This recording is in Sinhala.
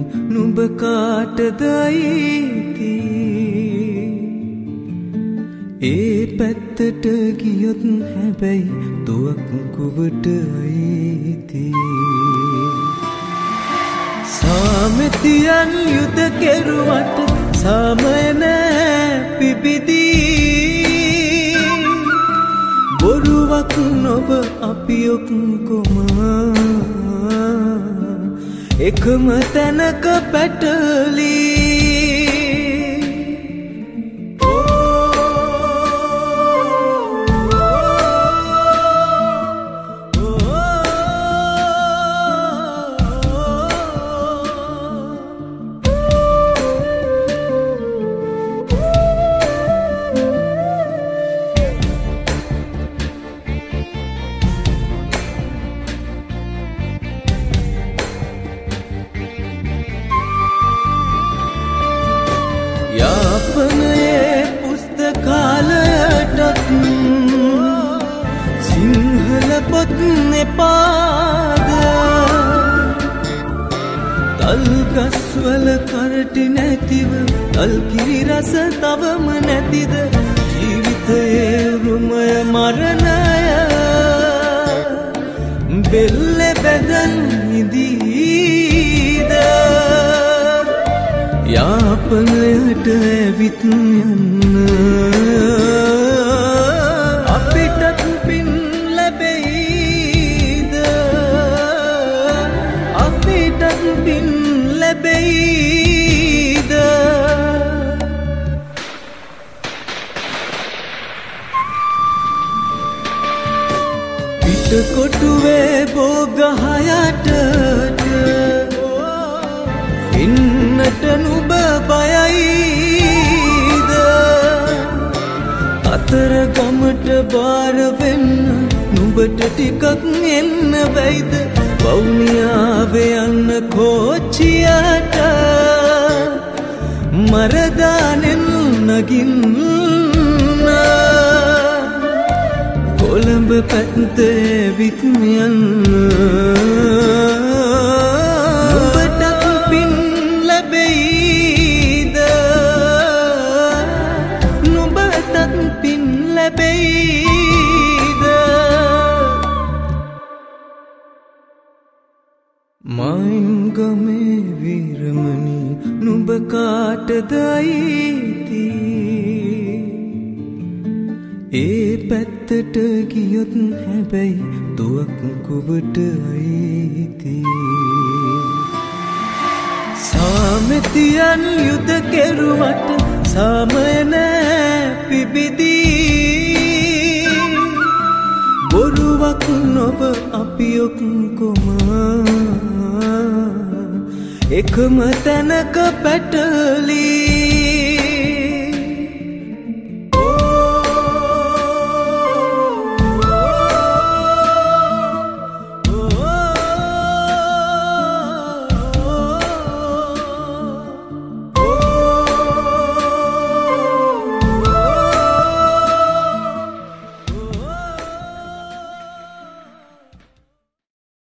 නුඹ කාටදයිති ඒ පැත්තට ගියොත් හැබැයි දුවක් කුවට අයිති සාමෙතියන් යුද කෙරුවට සාමය නෑ පිබිදී බොරුවක් නොව අපි ඔක්කොම එකම තැනක පැටලී යාපනයේ පුස්තකාලයටත් සිංහල පොත් එපාද තල්ගස්වල කරටි නැතිව තල්කිරි රස තවම නැතිද ජීවිතයේ රුමය මරණය බෙල්ලෙ බැදන් ඉදීද යාපනයට ඇවිත් යන්න අපිටත් පින් ලැබෙයිද අපිටත් පින් ලැබෙයිද පිටකොටුවේ බෝගහයටට ඉන්නට නුඹ බයයිද අතර ගමට බාර වෙන්න නුඹට ටිකක් එන්න වෙයිද වවුනියාවේ යන්න කෝච්චියට මරදානෙන් නගින්න කොළඹ පැත්තේ විත් යන්න මයින් ගමේ වීරමණි නුඹ කාටදයිති ඒ පැත්තට ගියොත් හැබැයි දුවක් කුවට අයිති සාමෙතියන් යුද කෙරුවට සාමය නෑ පිබිදී බොරුවක් නොව අපි ඔක්කොම එකම තැනක පැටලී